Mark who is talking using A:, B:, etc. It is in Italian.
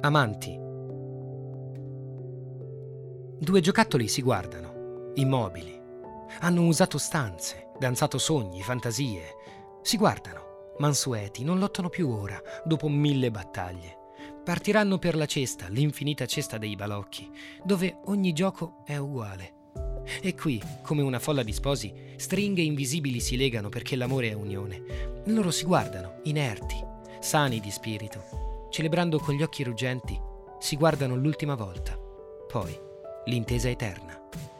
A: Amanti. Due giocattoli si guardano, immobili. Hanno usato stanze, danzato sogni, fantasie. Si guardano, mansueti, non lottano più ora, dopo 1000 battaglie. Partiranno per la cesta, l'infinita cesta dei balocchi, dove ogni gioco è uguale. E qui, come una folla di sposi, stringhe invisibili si legano perché l'amore è unione. Loro si guardano, inerti, sani di spirito, celebrando con gli occhi ruggenti, si guardano l'ultima volta. Poi, l'intesa eterna.